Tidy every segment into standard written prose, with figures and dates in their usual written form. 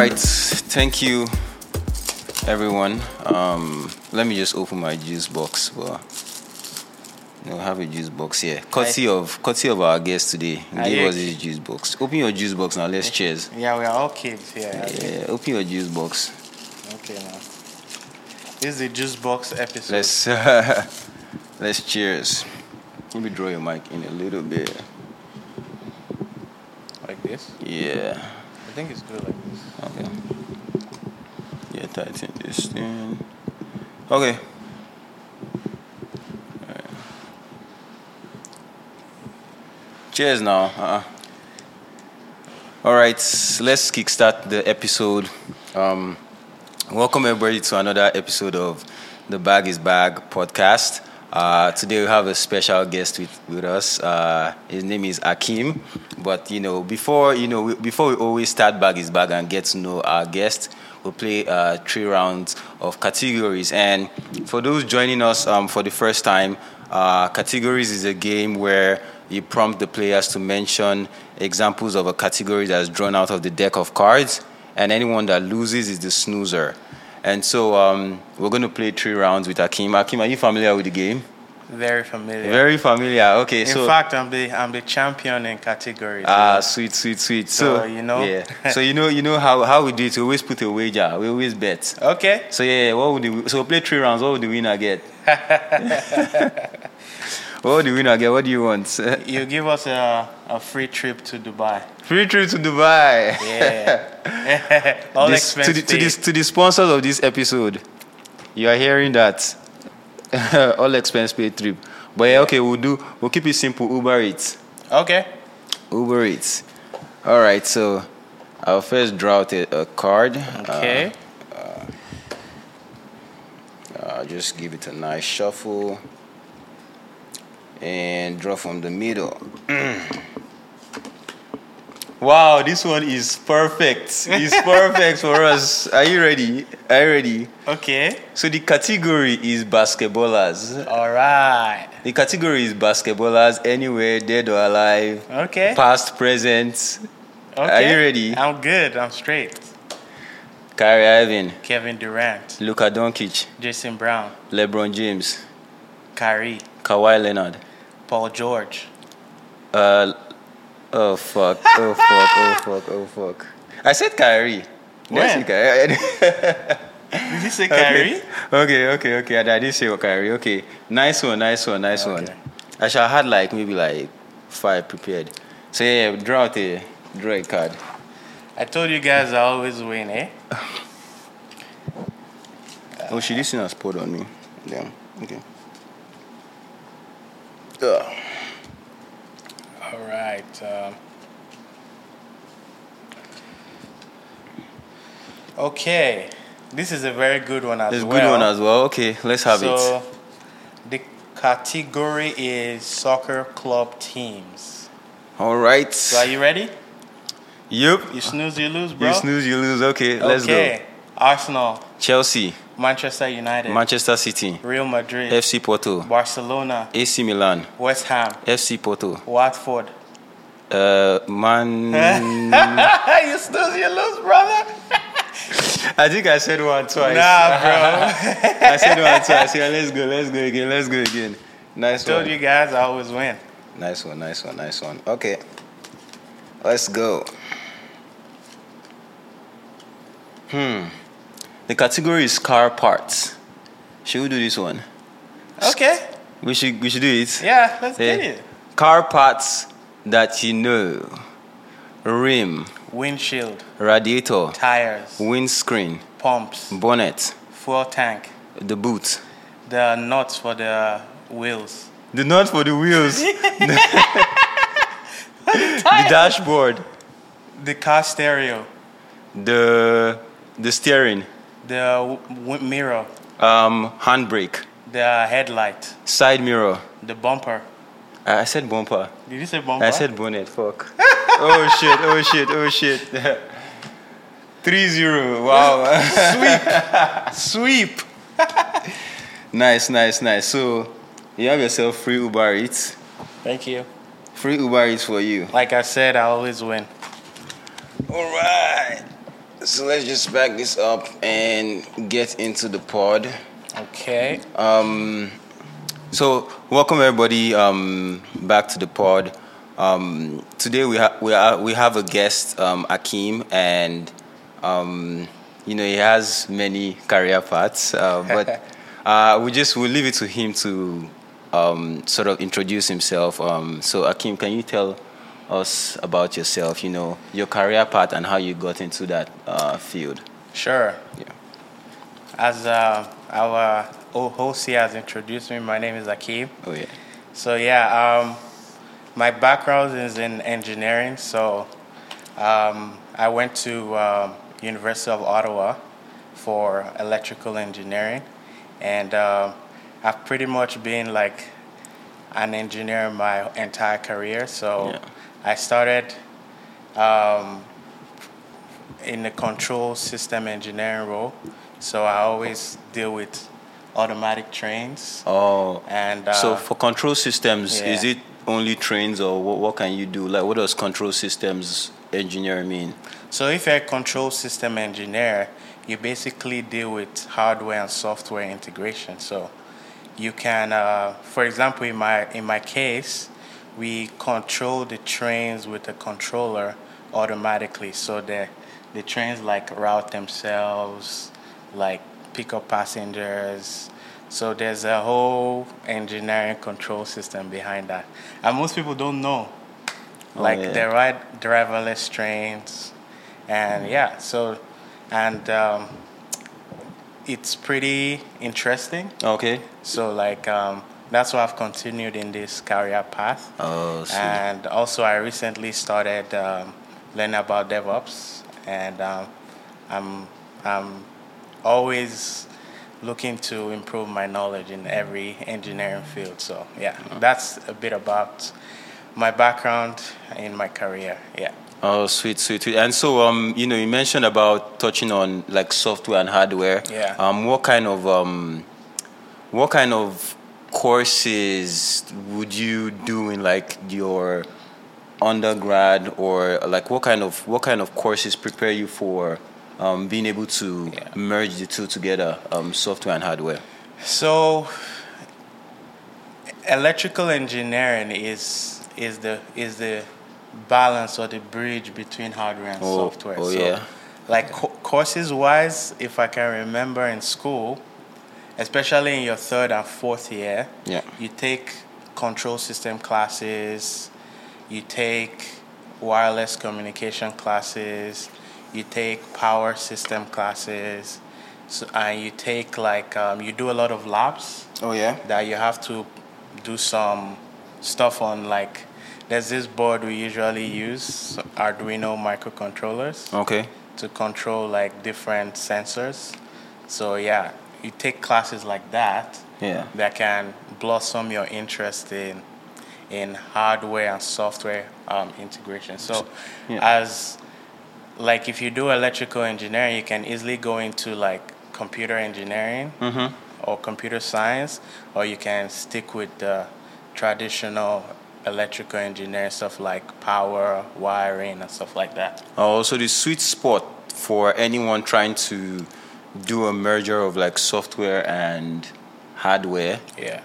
right, thank you, everyone. Let me just open my juice box. Well, we have a juice box here, courtesy of our guest today. Give us this juice box. Open your juice box now. Let's cheers. Yeah, we are all kids here. Yeah, open your juice box. Okay, now. This is the juice box episode. Let's cheers. Let me draw your mic in a little bit. Like this? Yeah. I think it's good like this. Okay. Yeah, tighten this thing. Okay. Alright. Cheers now. Alright, let's kickstart the episode. Welcome everybody to another episode of the Bag is Bag podcast. Today we have a special guest with us. His name is Akeem. But before we always start Bag is Bag and get to know our guest, we'll play 3 rounds of categories. And for those joining us for the first time, categories is a game where you prompt the players to mention examples of a category that's drawn out of the deck of cards, and anyone that loses is the snoozer. And so we're going to play 3 rounds with Akeem. Akeem, are you familiar with the game? Very familiar. Very familiar. Okay, in fact, I'm the champion in categories. Sweet. So yeah. So you know how we do it. We always put a wager. We always bet. Okay. So yeah, so we'll play 3 rounds. What would the winner get? What would the winner get? What do you want? You give us a free trip to Dubai. Free trip to Dubai. Yeah. All expense paid. To the sponsors of this episode, you are hearing that. All expense paid trip. But yeah, okay, we'll keep it simple. Uber Eats. Okay. Uber Eats. All right, so I'll first draw out a card. Okay. I'll just give it a nice shuffle and draw from the middle. Wow, this one is perfect. It's perfect for us. Are you ready? Okay. So the category is basketballers. All right. The category is basketballers, anywhere, dead or alive. Okay. Past, present. Okay. Are you ready? I'm good. I'm straight. Kyrie Irving. Kevin Durant. Luka Doncic. Jason Brown. LeBron James. Kyrie. Kawhi Leonard. Paul George. Oh fuck. I said Kyrie. When? Kyrie. Did you say Kyrie? Okay. I didn't say Kyrie. Okay. Nice one. I should have had maybe 5 prepared. So yeah, draw a card. I told you guys I always win, eh? Oh shit, this thing has poured on me. Damn. Okay. All right. Okay. This is a very good one as well. It's a good one as well. Okay, let's have it. So, the category is soccer club teams. All right. So, are you ready? Yup. You snooze, you lose, bro. You snooze, you lose. Okay, let's go. Arsenal. Chelsea. Manchester United. Manchester City. Real Madrid. FC Porto. Barcelona. AC Milan. West Ham. FC Porto. Watford. Man. You snooze, you lose, brother. I think I said one twice. Nah, bro. I said one twice. Yeah, let's go again. Nice one. I told you guys I always win. Nice one. Okay. Let's go. The category is car parts. Should we do this one? Okay. We should do it. Yeah, let's get it. Car parts that you know. Rim. Windshield. Radiator. Tires. Windscreen. Pumps. Bonnet. Fuel tank. The boot. The nuts for the wheels. The nut for the wheels. The dashboard. The car stereo. The steering. The mirror. Handbrake. The headlight. Side mirror. The bumper. I said bumper. Did you say bumper? I said bonnet. Fuck. Oh shit. 3-0. Wow. Sweep. Nice. So you have yourself free Uber Eats. Thank you. Free Uber Eats for you. Like I said, I always win. All right. So let's just back this up and get into the pod. Okay. So welcome everybody back to the pod. Today we have a guest, Akeem, and he has many career paths, but we'll leave it to him to sort of introduce himself. So Akeem, can you tell us about yourself? Your career path and how you got into that field. Sure. Yeah. As our host here has introduced me, my name is Akeem. Oh yeah. So my background is in engineering. So I went to University of Ottawa for electrical engineering, and I've pretty much been like an engineer my entire career. So Yeah. I started in the control system engineering role. So I always deal with automatic trains. Oh. And So for control systems, yeah. is it only trains or what can you do? Like what does control systems engineer mean? So if you're a control system engineer, you basically deal with hardware and software integration. So you can, for example, in my case, we control the trains with a controller automatically. So the trains like route themselves, like pick up passengers. So there's a whole engineering control system behind that. And most people don't know. Like they ride driverless trains. And it's pretty interesting. Okay. So that's why I've continued in this career path. Oh, sweet. And also I recently started learning about DevOps, and I'm always looking to improve my knowledge in every engineering field. So that's a bit about my background in my career. Yeah. Oh, sweet. And so, you mentioned about touching on like software and hardware. Yeah. What kind of courses would you do in like your undergrad, or like what kind of courses prepare you for being able to merge the two together, software and hardware? So, electrical engineering is the balance or the bridge between hardware and software. Oh, so, yeah. Like courses wise, if I can remember in school, especially in your third and fourth year, you take control system classes, you take wireless communication classes, you take power system classes, and you take you do a lot of labs. Oh yeah. That you have to do some stuff on, like there's this board we usually use, Arduino microcontrollers. Okay. To control like different sensors. So you take classes like that. Yeah. That can blossom your interest in hardware and software integration. So as like if you do electrical engineering, you can easily go into like computer engineering or computer science, or you can stick with the traditional electrical engineering stuff like power, wiring, and stuff like that. Oh, so the sweet spot for anyone trying to do a merger of like software and hardware,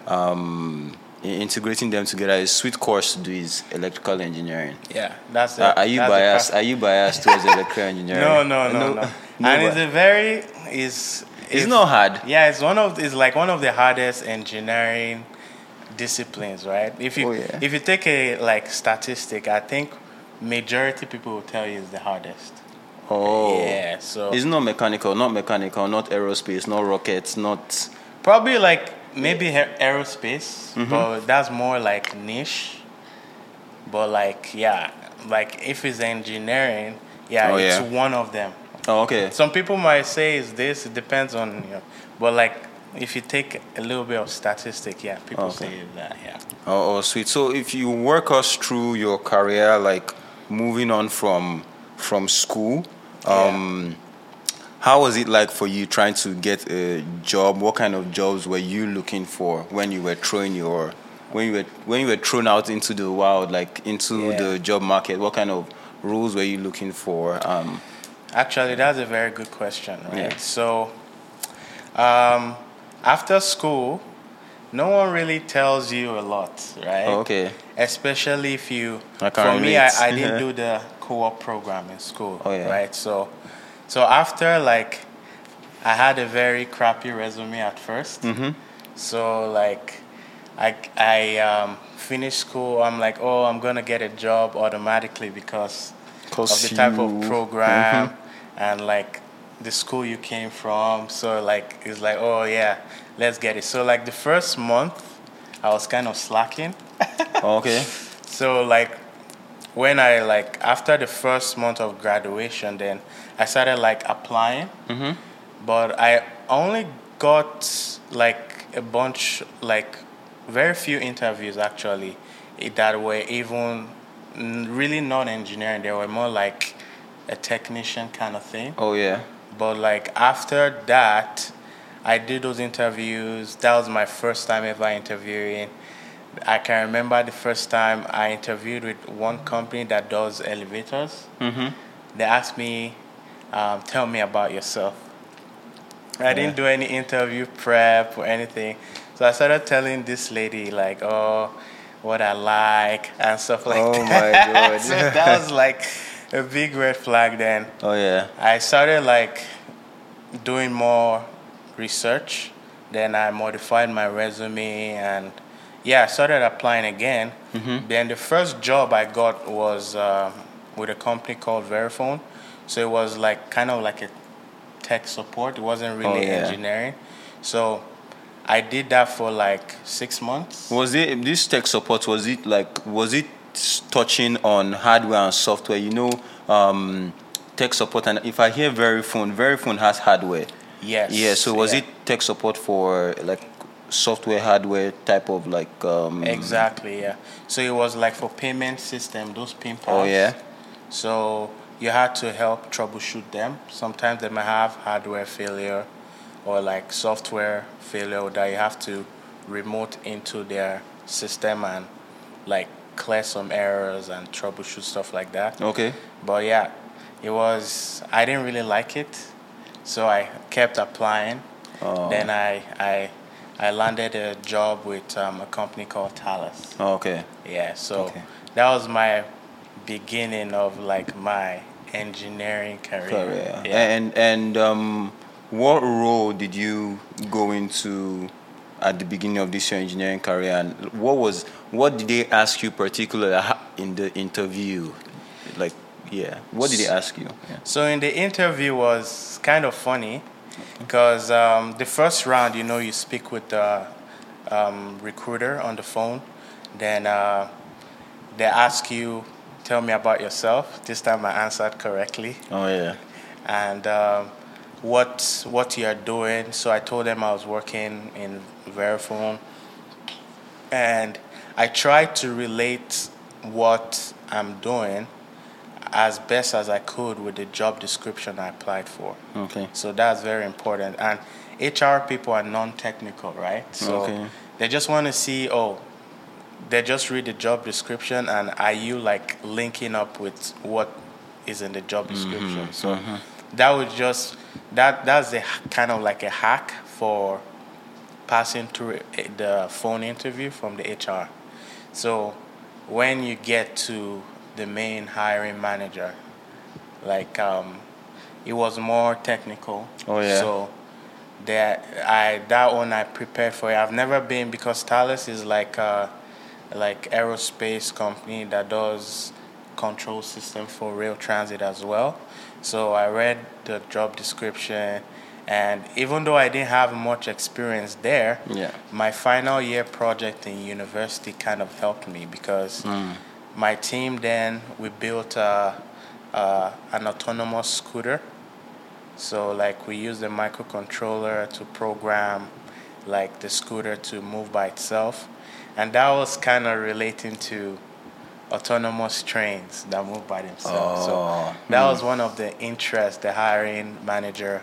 integrating them together, a sweet course to do is electrical engineering. Yeah, that's it. Are you biased? Are you biased towards electrical engineering? No. And it's not hard. Yeah, it's like one of the hardest engineering disciplines, right? If you take a like statistic, I think majority people will tell you it's the hardest. Oh. Yeah, so it's not mechanical, not aerospace, not rockets, not probably like maybe aerospace, but that's more like niche. But like if it's engineering, it's one of them. Oh, okay. Some people might say it's this, it depends on but like if you take a little bit of statistic, people say that, Oh, sweet. So if you work us through your career, like moving on from school, how was it like for you trying to get a job? What kind of jobs were you looking for when you were when you were thrown out into the wild, like into the job market? What kind of roles were you looking for? Actually, that's a very good question, right? Yeah. So, after school, no one really tells you a lot, right? Oh, okay. Especially if you, I can for me, relate. I didn't do the co-op program in school, Oh, yeah. right? So after like, I had a very crappy resume at 1st. Mm-hmm. So like, I finished school. I'm like, oh, I'm gonna get a job automatically because of the type of program and like the school you came from. So like it's like, oh yeah, let's get it. So like the first month, I was kind of slacking. Okay. So like when I like after the first month of graduation, then I started like applying. But I only got like a bunch, like very few interviews actually that were even really not engineering. They were more like a technician kind of thing. Oh, yeah. But like after that, I did those interviews. That was my first time ever interviewing. I can remember the first time I interviewed with one company that does elevators. They asked me, tell me about yourself. I didn't do any interview prep or anything. So I started telling this lady like, oh, what I like and stuff like Oh, that. my God. So that was like a big red flag then. Oh, yeah. I started like doing more research. Then I modified my resume and yeah, I started applying again. Then the first job I got was with a company called Verifone. So it was like kind of like a tech support. It wasn't really engineering. So I did that for like 6 months. Was it this tech support? Was it touching on hardware and software? Tech support. And if I hear Verifone has hardware. Yes. Yeah. So was it tech support for like software, hardware type of like? Exactly. Yeah. So it was like for payment system, those PIN pads. Oh, yeah. So you had to help troubleshoot them. Sometimes they might have hardware failure or like software failure that you have to remote into their system and like clear some errors and troubleshoot stuff like that. Okay. But yeah, I didn't really like it. So I kept applying. Then I landed a job with a company called Thales. Oh, okay. Yeah, so that was my beginning of like my engineering career. Yeah. And what role did you go into at the beginning of this your engineering career, and what did they ask you particularly in the interview? Like, yeah, what did they ask you? Yeah. So in the interview was kind of funny because the first round, you speak with the recruiter on the phone, then they ask you, tell me about yourself. This time I answered correctly. Oh, yeah. And what you're doing. So I told them I was working in Verifone. And I tried to relate what I'm doing as best as I could with the job description I applied for. Okay. So that's very important. And HR people are non-technical, right? So they just want to see, they just read the job description and are you like linking up with what is in the job description. So that would that's a kind of like a hack for passing through the phone interview from the HR. So when you get to the main hiring manager, like it was more technical. Oh, yeah. So that one I prepared for it. I've never been, because Thales is like aerospace company that does control system for rail transit as well. So I read the job description, and even though I didn't have much experience there, my final year project in university kind of helped me because my team then, we built an autonomous scooter. So like we used the microcontroller to program like the scooter to move by itself. And that was kind of relating to autonomous trains that move by themselves. So that was one of the interests the hiring manager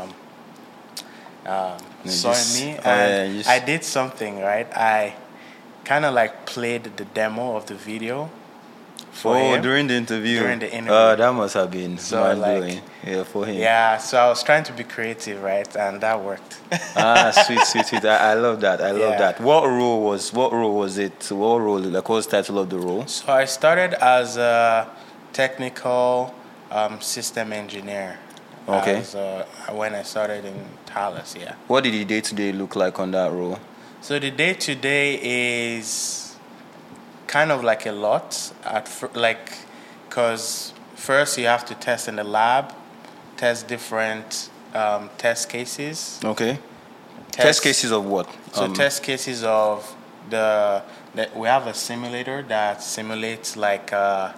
saw in me. And I did something, right? I kind of like played the demo of the video for him. During the interview. During the interview. That must have been mind blowing. Yeah, for him. Yeah, so I was trying to be creative, right, and that worked. Sweet. I love that. I love that. What role was it? What role? Like, what was the title of the role? So I started as a technical system engineer. Okay. When I started in Thales, yeah. What did the day-to-day look like on that role? So the day-to-day is kind of like a lot because first you have to test in the lab, test different test cases. Okay. Test cases of what? So test cases of we have a simulator that simulates like a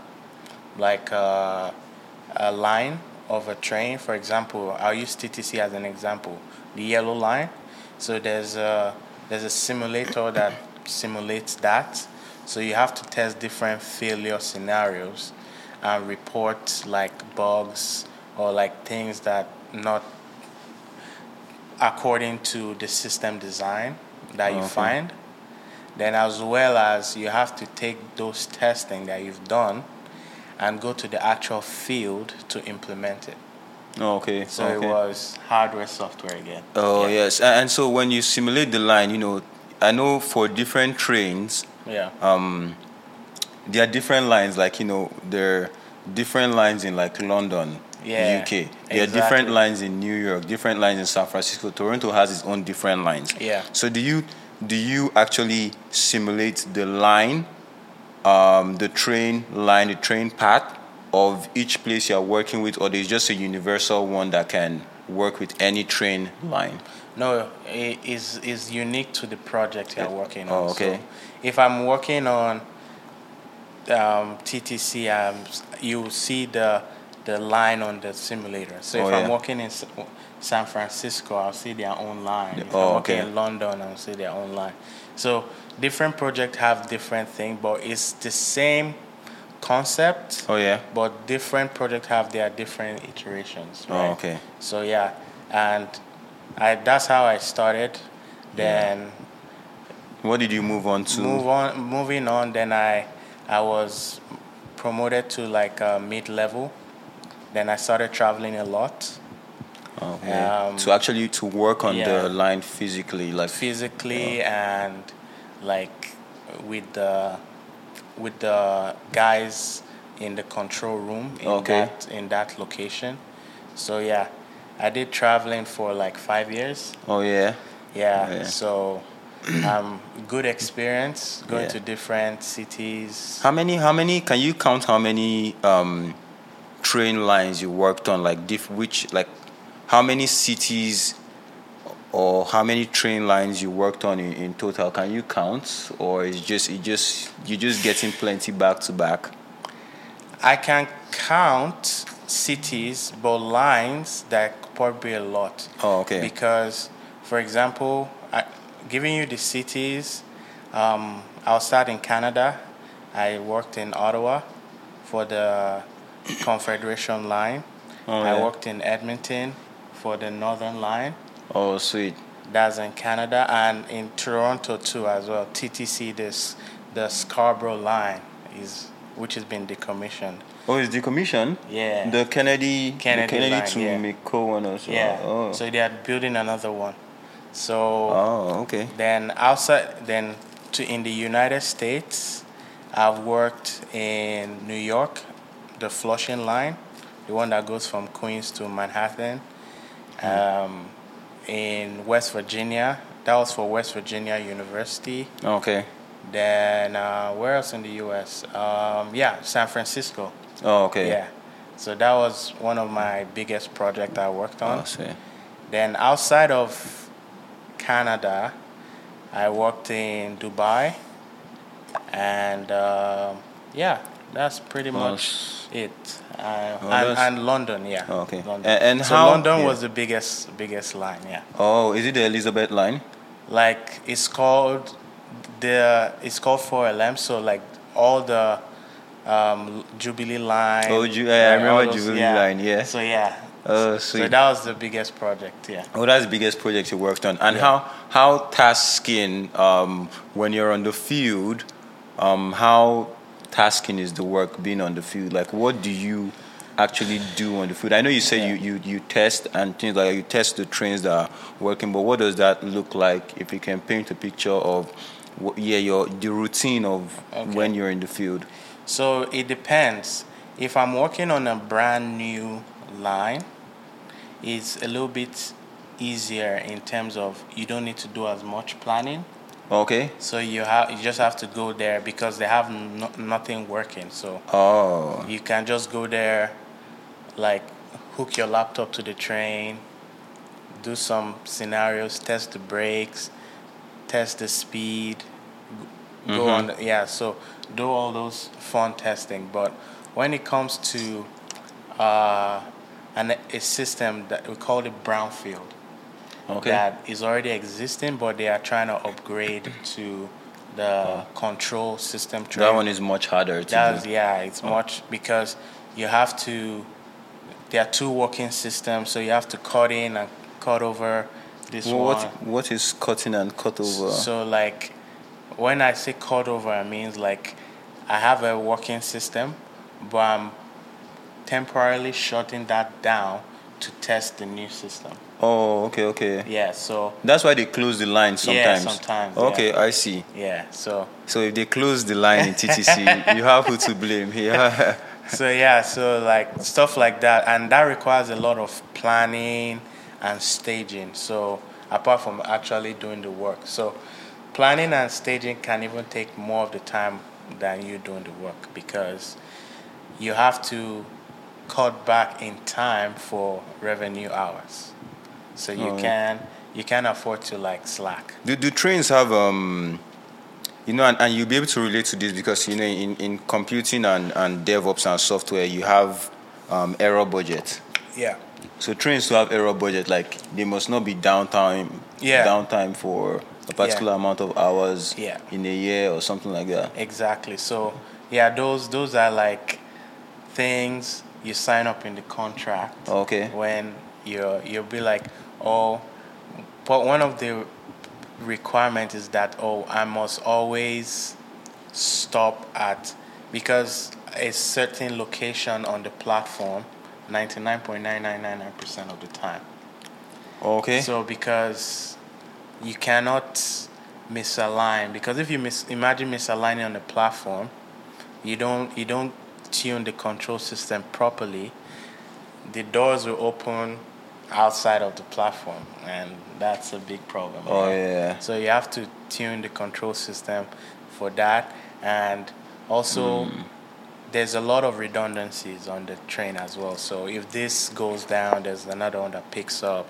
line of a train. For example, I'll use TTC as an example. The yellow line. So there's a simulator that simulates that. So you have to test different failure scenarios and report like bugs or like things that not according to the system design that you find. Then as well as you have to take those testing that you've done and go to the actual field to implement it. Okay. So it was hardware, software again. Oh, yes. And so when you simulate the line, I know for different trains, there are different lines. Like, there are different lines in like London, UK. There are different lines in New York, different lines in San Francisco. Toronto has its own different lines. Yeah. So do you actually simulate the line, the train path of each place you're working with, or there's just a universal one that can work with any train line? No, it is unique to the project you're working on. Oh, okay. So if I'm working on TTC, you see the line on the simulator. So if I'm working in San Francisco, I'll see their own line. If I'm working in London, I'll see their own line. So different projects have different things, but it's the same concept. Oh, yeah. But different projects have their different iterations. Right? Oh, okay. So yeah, and that's how I started. Then what did you move on to? Moving on, then I was promoted to like mid-level. Then I started traveling a lot. Okay. To work on the line physically, and like with the guys in the control room in that location. So yeah, I did traveling for like 5 years. Oh yeah. Yeah. So good experience going to different cities. How many? Can you count how many train lines you worked on? Like how many cities or how many train lines you worked on in total? Can you count, or is you're just getting plenty back to back? I can count cities, but lines that could probably be a lot. Oh, okay. Because, for example, giving you the cities, I'll start in Canada. I worked in Ottawa for the Confederation line. I worked in Edmonton for the Northern line. Oh, sweet. That's in Canada, and in Toronto too as well. TTC, the Scarborough line which has been decommissioned. Oh, it's decommissioned? Yeah. The Kennedy line, to McCowan one also. Yeah. Oh. So they are building another one. So. Oh, okay. Then in the United States, I've worked in New York, the Flushing line, the one that goes from Queens to Manhattan. In West Virginia, that was for West Virginia University. Okay. Then where else in the U.S.? San Francisco. Oh, okay. Yeah. So that was one of my biggest projects I worked on. I see. Then outside of Canada, I worked in Dubai, and that's pretty much it. And London, yeah. Oh, okay. London. And so how? London was the biggest line, yeah. Oh, is it the Elizabeth line? Like it's called 4LM. So like all the Jubilee line. Oh, I remember Jubilee line. Yeah. So yeah. Oh, sweet. So that was the biggest project, yeah. Oh, that's the biggest project you worked on. And how tasking when you're on the field, how tasking is the work being on the field? Like, what do you actually do on the field? I know you say you test and things like you test the trains that are working, but what does that look like? If you can paint a picture of, the routine of when you're in the field. So it depends. If I'm working on a brand new line, it's a little bit easier in terms of you don't need to do as much planning. Okay. So you just have to go there because they have nothing working. So you can just go there, like hook your laptop to the train, do some scenarios, test the brakes, test the speed, go on. So do all those fun testing. But when it comes to a system that we call it brownfield, that is already existing, but they are trying to upgrade to the control system train. That one is much harder to do. Yeah, it's much because you have to. There are two working systems, so you have to cut in and cut over this one. What is cutting and cut over? So like, when I say cut over, it means like I have a working system, but I'm temporarily shutting that down to test the new system. Oh, okay. Yeah, so that's why they close the line sometimes. Yeah, sometimes. Okay, I see. Yeah, so if they close the line in TTC, you have who to blame here. So like stuff like that, and that requires a lot of planning and staging. So apart from actually doing the work, so planning and staging can even take more of the time than you doing the work because you have to cut back in time for revenue hours. So you can afford to like slack. Do trains have and you'll be able to relate to this because in computing and DevOps and software you have error budget. Yeah. So trains to have error budget, like they must not be downtime for a particular amount of hours in a year or something like that. Exactly. So those are like things you sign up in the contract. Okay. When you'll be like, but one of the requirements is that I must always stop at, because a certain location on the platform 99.9999% of the time. Okay. So because you cannot misalign, because if you imagine misaligning on the platform, you don't tune the control system properly, the doors will open outside of the platform, and that's a big problem. Yeah. So you have to tune the control system for that, and also there's a lot of redundancies on the train as well. So if this goes down, there's another one that picks up.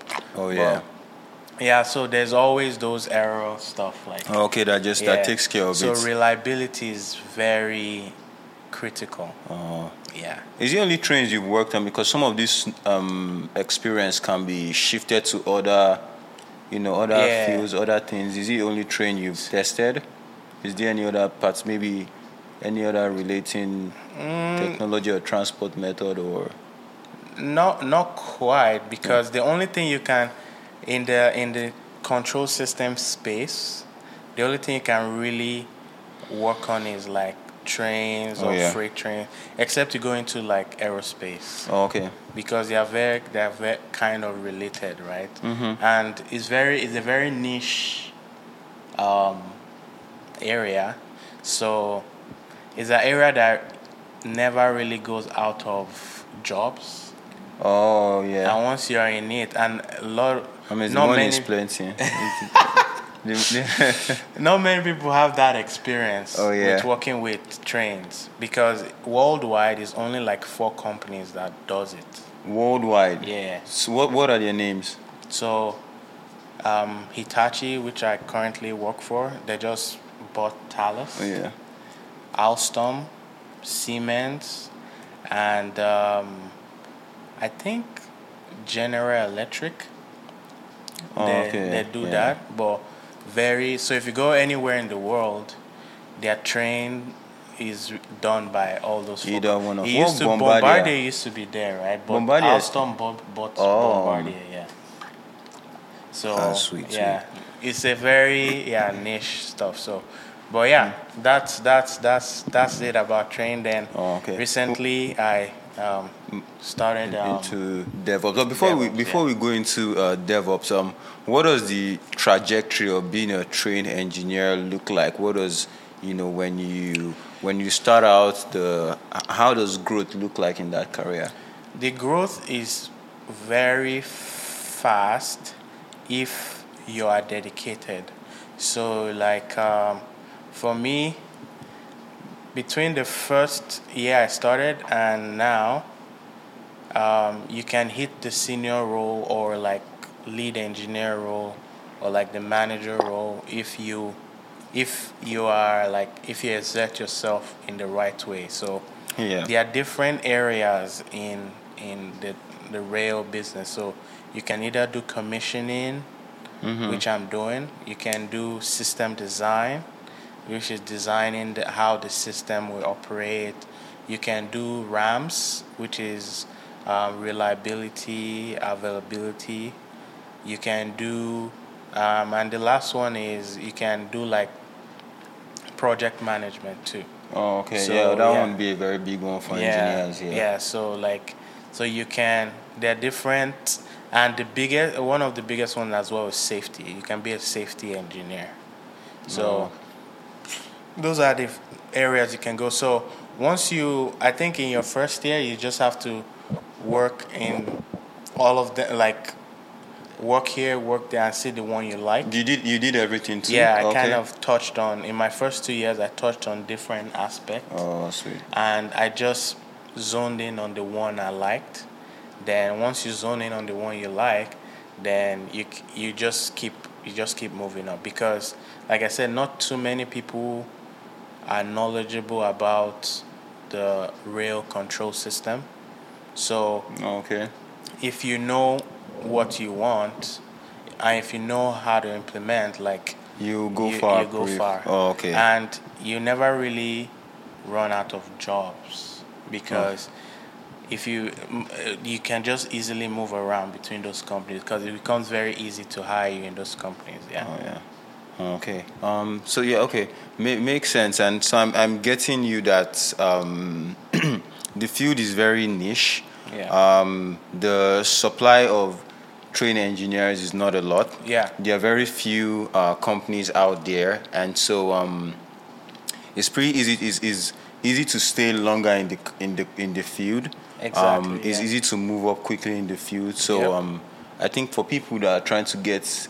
So there's always those error stuff like. Okay, that takes care of it. So reliability is very critical. Yeah. Is it only trains you've worked on? Because some of this experience can be shifted to other fields, other things. Is it only train you've tested? Is there any other parts, maybe any other relating technology or transport method or? Not quite, because the only thing you can in the control system space, the only thing you can really work on is like trains or freight trains, except you go into like aerospace. Okay. Because they are very kind of related, right? Mm-hmm. And it's a very niche area. So it's an area that never really goes out of jobs. Oh yeah. And once you're in it, and money is plenty. Not many people have that experience with working with trains, because worldwide is only like 4 companies that does it. Worldwide? Yeah. So what are their names? So Hitachi, which I currently work for, they just bought Thales. Oh yeah. Alstom, Siemens, and I think General Electric. They do that, but so if you go anywhere in the world, their train is done by all those. Either one of Bombardier used to be there, right? But Bombardier. Alstom bought Bombardier, yeah. So sweet. it's a very niche stuff. So But yeah, that's it about train. Then Oh, okay. recently I started Into DevOps. But DevOps, before yeah. we go into DevOps, what does the trajectory of being a trained engineer look like? What does when you start out, the how does growth look like in that career? The growth is very fast if you are dedicated. So, like for me, between the first year I started and now, you can hit the senior role or like lead engineer role or like the manager role if you are like if you exert yourself in the right way. So Yeah. there are different areas in the rail business. So you can either do commissioning, which I'm doing. You can do system design, which is designing how the system will operate. You can do RAMs, which is reliability, availability. You can do, and the last one is you can do like project management too. Oh, okay. So Yeah, that yeah, would be a very big one for yeah, engineers. Yeah. yeah. So like, so you can. They're different, and the biggest, one of the biggest ones as well is safety. You can be a safety engineer. So Oh, those are the areas you can go. So once you, I think in your first year, you just have to work in all of them, like work here, work there, and see the one you like. you did everything too. Yeah, I Okay. kind of touched on, in my first 2 years, I touched on different aspects. Oh, sweet. And I just zoned in on the one I liked. Then once you zone in on the one you like, then you just keep moving up because, like I said, not too many people are knowledgeable about the rail control system. So Okay. if you know what you want, and if you know how to implement, like You go far. you go far. Oh, okay. And you never really run out of jobs because if you can just easily move around between those companies because it becomes very easy to hire you in those companies. Yeah. Oh, yeah. Okay. So yeah. Okay. Makes sense. And so I'm getting you that the field is very niche. Yeah. The supply of trained engineers is not a lot. Yeah. There are very few companies out there, and so it's pretty easy. Is easy to stay longer in the field. Exactly, It's yeah. easy to move up quickly in the field. So Yep. I think for people that are trying to get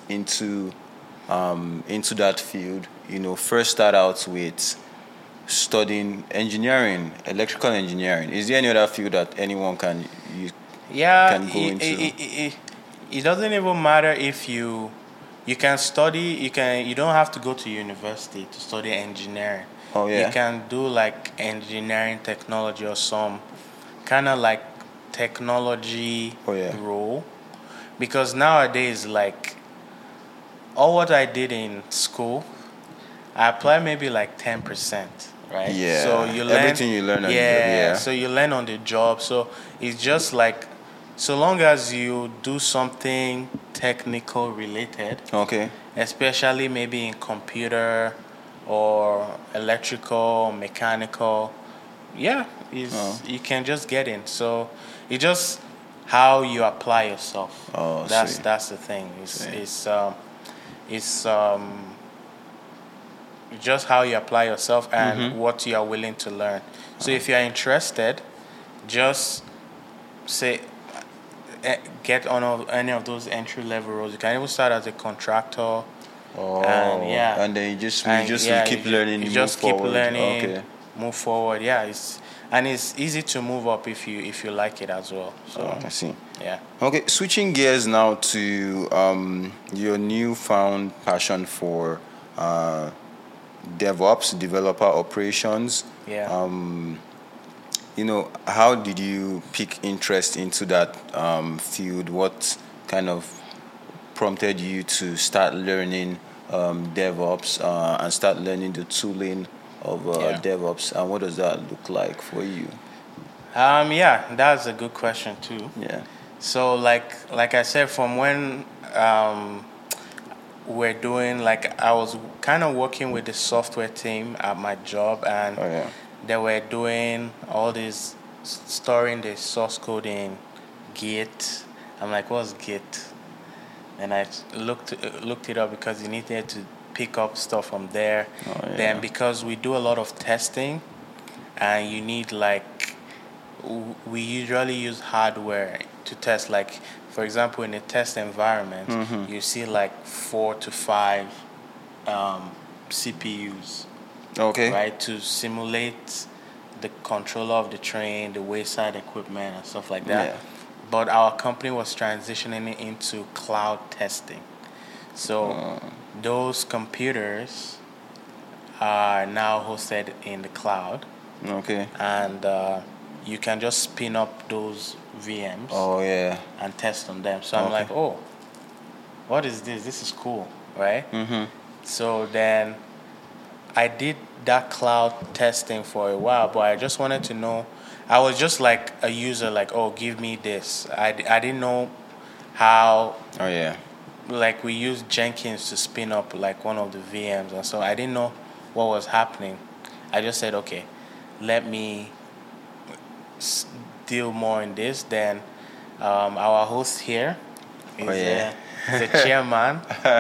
into that field, first start out with studying engineering, electrical engineering. Is there any other field that anyone Yeah, can go into? it doesn't even matter if you can study, you don't have to go to university to study engineering. Oh, yeah? You can do like engineering technology or some kind of like technology Oh, yeah. role because nowadays like all what I did in school I apply maybe like 10%, right? Yeah, So you learn everything you learn on the job, yeah. So you learn on the job. So it's just like so long as you do something technical related, Okay. especially maybe in computer or electrical, mechanical, yeah, is you can just get in. So it's just how you apply yourself. Oh, sweet. That's the thing. Sweet. It's just how you apply yourself and what you are willing to learn. So if you are interested, just say get on any of those entry level roles. You can even start as a contractor. Oh, And and then you just keep you learning. You move just keep forward. learning, Okay. move forward. Yeah, it's easy to move up if you like it as well. So I see. yeah. Okay, switching gears now to your newfound passion for DevOps, developer operations. Yeah. How did you pick interest into that field? What kind of prompted you to start learning DevOps and start learning the tooling of Yeah. DevOps? And what does that look like for you? Yeah, that's a good question too. Yeah. So like I said, from when were doing, like, I was kind of working with the software team at my job, and Oh yeah. they were doing all this, storing the source code in Git. I'm like, what's Git? And I looked it up because you needed to pick up stuff from there. Oh yeah. Then because we do a lot of testing, and you need, like, we usually use hardware to test. Like, for example, in a test environment, you see like 4 to 5 CPUs, Okay. right, to simulate the controller of the train, the wayside equipment, and stuff like that. Yeah. But our company was transitioning into cloud testing. So those computers are now hosted in the cloud, Okay. and you can just spin up those VMs Oh yeah. and test on them. So I'm like, oh, what is this? This is cool, right? So then I did that cloud testing for a while, but I just wanted to know. I was just like a user, like, oh, give me this. I didn't know how, Oh yeah. like, we used Jenkins to spin up like one of the VMs, and so I didn't know what was happening. I just said, okay, let me deal more in this. Then our host here is, is the chairman.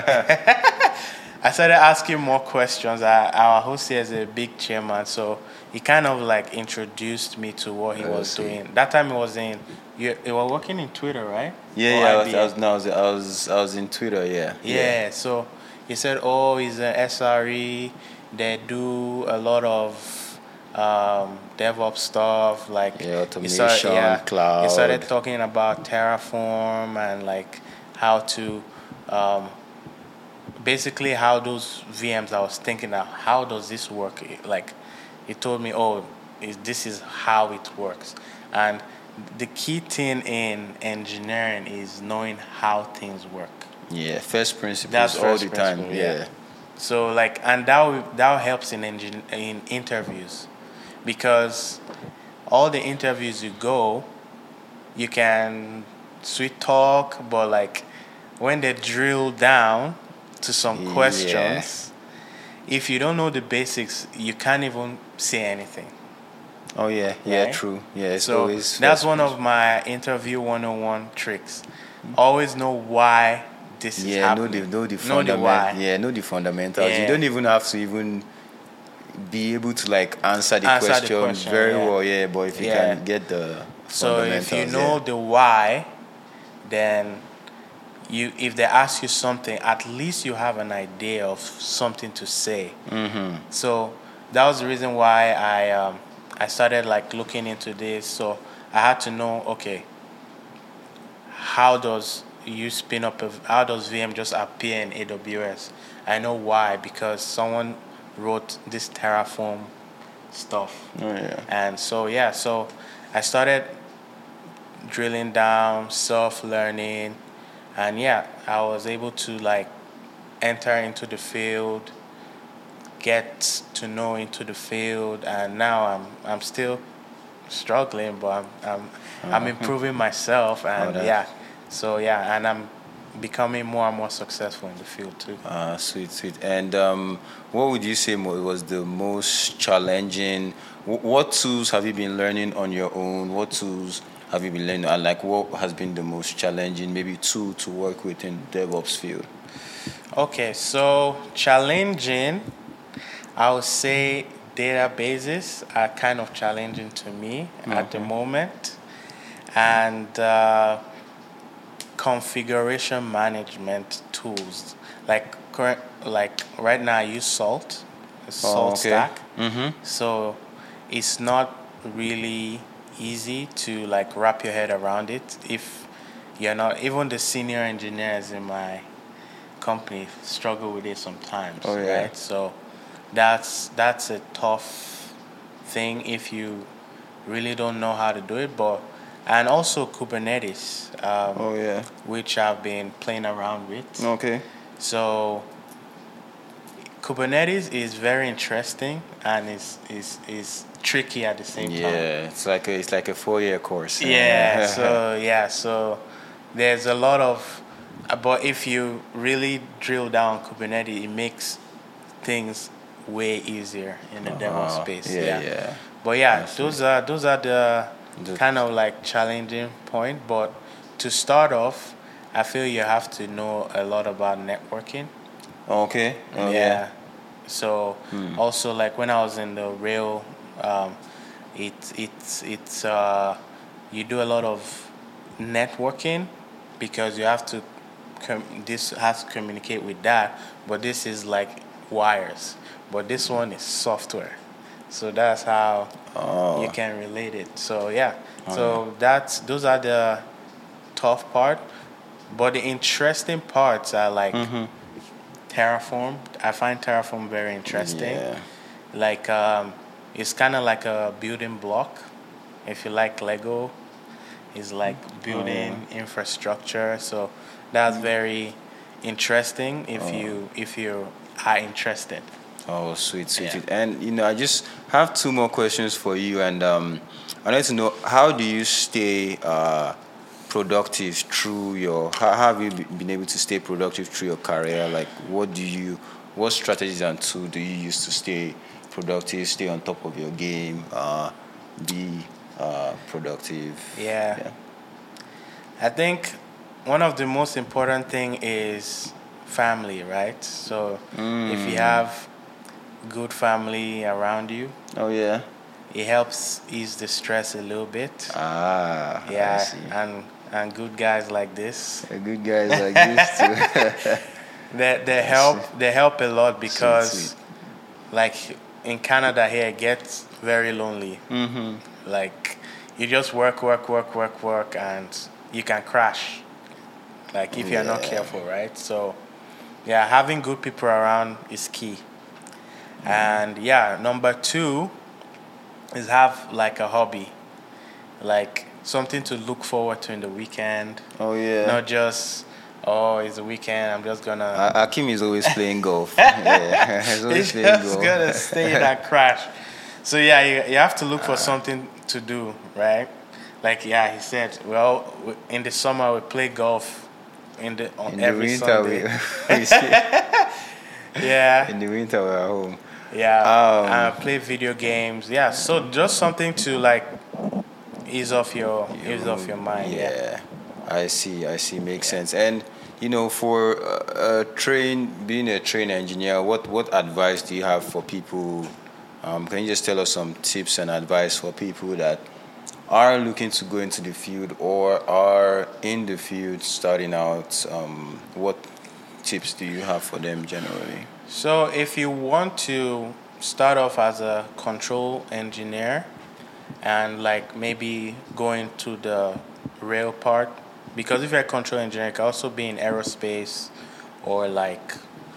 I started asking more questions. Our host here is a big chairman, so he kind of like introduced me to what he was doing. That time he was in. You were working in Twitter, right? Yeah, Or yeah. IBM? I was in Twitter. Yeah. Yeah, so he said, oh, he's an SRE. They do a lot of DevOps stuff, like automation, cloud. He started talking about Terraform and like how to basically how those VMs. I was thinking, how does this work? Like, he told me, oh, this is how it works. And the key thing in engineering is knowing how things work. Yeah, first principles That's all first the time. principle, Yeah. So like, and that helps in in interviews, because all the interviews you go, you can sweet talk, but like when they drill down to some questions, if you don't know the basics, you can't even say anything. Oh yeah, yeah, Right? true. Yeah, it's So always that's first one of my interview 101 tricks. Always know why this is happening. know the Know the why. Yeah, know the fundamentals. Yeah. You don't even have to even be able to like answer the Answer the question, question, very yeah. well. Yeah, but if you Yeah. can get the So if you fundamentals, know the why, then if they ask you something, at least you have an idea of something to say. So that was the reason why I started like looking into this. So I had to know, okay, how does VM just appear in AWS? I know why, because someone wrote this Terraform stuff. Oh yeah. And so so I started drilling down, self-learning, and I was able to like enter into the field, get to know into the field, and now I'm still struggling, but I'm improving myself, and and I'm becoming more and more successful in the field too. Sweet. And what would you say was the most challenging? What tools have you been learning on your own? What tools have you been learning? And like, what has been the most challenging, maybe tool to work with in DevOps field? Okay, so challenging, I would say databases are kind of challenging to me at the moment, and configuration management tools. Like right now, I use Salt Stack. So it's not really easy to like wrap your head around it if you're not. Even the senior engineers in my company struggle with it sometimes. Oh, yeah. Right? So that's a tough thing if you really don't know how to do it. And also Kubernetes, which I've been playing around with. Okay. So Kubernetes is very interesting and is tricky at the same time. Yeah, it's like a 4-year course. So there's a lot of But if you really drill down Kubernetes, it makes things way easier in the DevOps space. Yeah, yeah. But yeah, I see. those are the The- kind of like challenging point. But to start off, I feel you have to know a lot about networking. Okay. Oh, Yeah. So Hmm. also like when I was in the rail, it's you do a lot of networking because you have to this has to communicate with that, but this is like wires, but this one is software. So that's how you Oh. can relate it. So yeah, so that's those are the tough part, but the interesting parts are like Terraform. I find Terraform very interesting. Yeah. Like it's kind of like a building block. If you like Lego, it's like building infrastructure. So that's very interesting if you are interested. Oh, sweet, sweet, Yeah. sweet. And I just have two more questions for you. And I'd like to know, how do you stay productive through your? How have you been able to stay productive through your career? Like, what strategies and tools do you use to stay productive, stay on top of your game, be productive? Yeah. Yeah. I think one of the most important thing is family, right? So if you have good family around you, Oh yeah. it helps ease the stress a little bit. Ah, I Yeah, see. and good guys like this, Good guys like this too. they help a lot because Sweet. like in Canada here it gets very lonely. Like you just work, and you can crash. Like if you're not Yeah. careful, right? So yeah, having good people around is key. And yeah, number two is have like a hobby, like something to look forward to in the weekend. Oh yeah. Not just it's the weekend. I'm just gonna. Akim is always playing golf. Yeah, he's always He's playing just golf. gonna stay in that crash. So yeah, you have to look for something to do, right? Like yeah, he said. Well, in the summer we play golf on In the every winter, Sunday. we stay, Yeah, in the winter we're at home. yeah. Play video games. Yeah, so just something to like ease off your mind. Yeah. Yeah, I see. I see. Makes sense. And for being a train engineer, what advice do you have for people? Can you just tell us some tips and advice for people that are looking to go into the field or are in the field starting out? What tips do you have for them generally? So if you want to start off as a control engineer and like maybe go into the rail part, because if you're a control engineer, you can also be in aerospace or like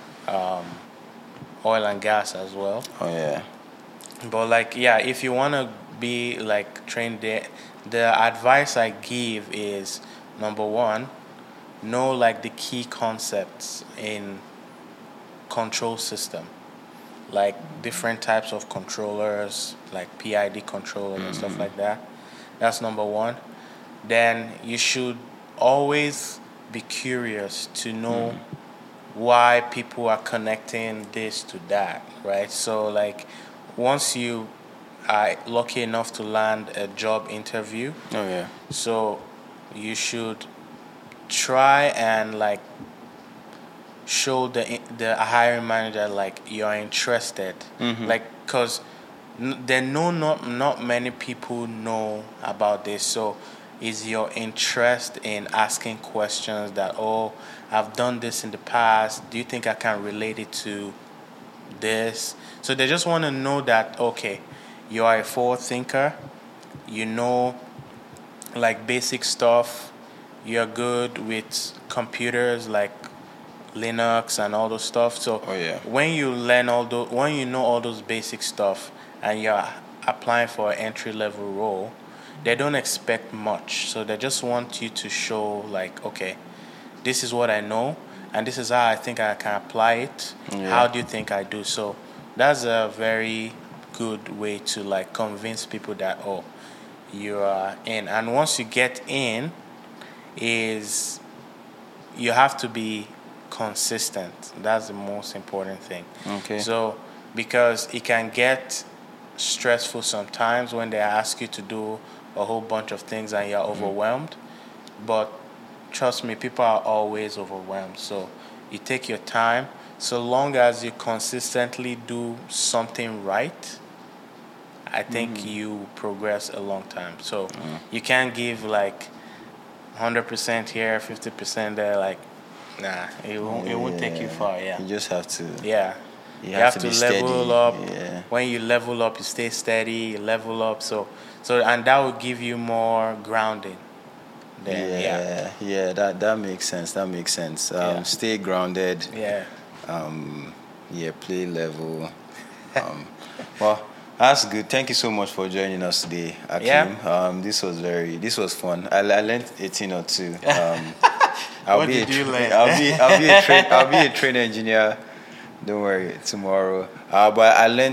oil and gas as well. Oh yeah. But like yeah, if you want to be like trained there, the advice I give is number one, know like the key concepts in control system, like different types of controllers, like PID controllers and stuff like that. That's number one. Then you should always be curious to know why people are connecting this to that, right? So like once you are lucky enough to land a job interview, Oh yeah. so you should try and like show the hiring manager like you're interested, like because not many people know about this. So is your interest in asking questions that I've done this in the past, do you think I can relate it to this? So they just want to know that okay, you are a forward thinker, you know like basic stuff, you're good with computers like Linux and all those stuff. So Oh, yeah. when you when you know all those basic stuff and you're applying for an entry level role, they don't expect much. So they just want you to show like, okay, this is what I know and this is how I think I can apply it. Yeah. How do you think I do? So that's a very good way to like convince people that you are in. And once you get in, is you have to be consistent. That's the most important thing. Okay. So because it can get stressful sometimes when they ask you to do a whole bunch of things and you're overwhelmed. But trust me, people are always overwhelmed. So you take your time. So long as you consistently do something right, I think you progress a long time. So you can't give like 100% here, 50% there. Like, nah, it won't take you far. Yeah. You just have to. Yeah. You have to to be level steady. up. Yeah. When you level up, you stay steady. You level up. So and that will give you more grounding. Yeah. That makes sense. That makes sense. Stay grounded. Yeah. Play level. Well, that's good. Thank you so much for joining us today, Akeem. Yeah. This was fun. I learned a thing or two. What did you learn? I'll be a train engineer. Don't worry, tomorrow. But I learned,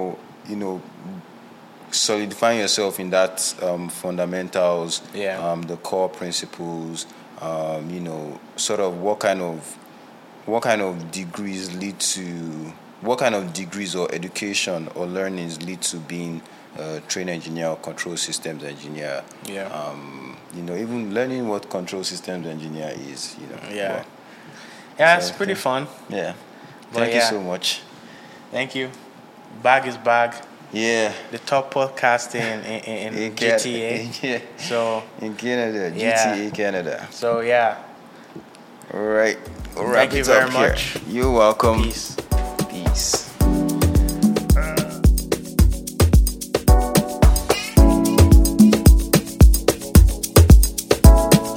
solidifying yourself in that fundamentals, the core principles, sort of what kind of degrees lead to, what kind of degrees or education or learnings lead to being a train engineer or control systems engineer. Yeah. Even learning what control systems engineer is. Yeah. It's pretty fun. Yeah. Thank you so much. Thank you. Bag is bag. Yeah. The top podcast in GTA. Yeah. So in Canada, GTA Canada. So yeah. All right. Thank you very much. You're welcome. Peace. Peace.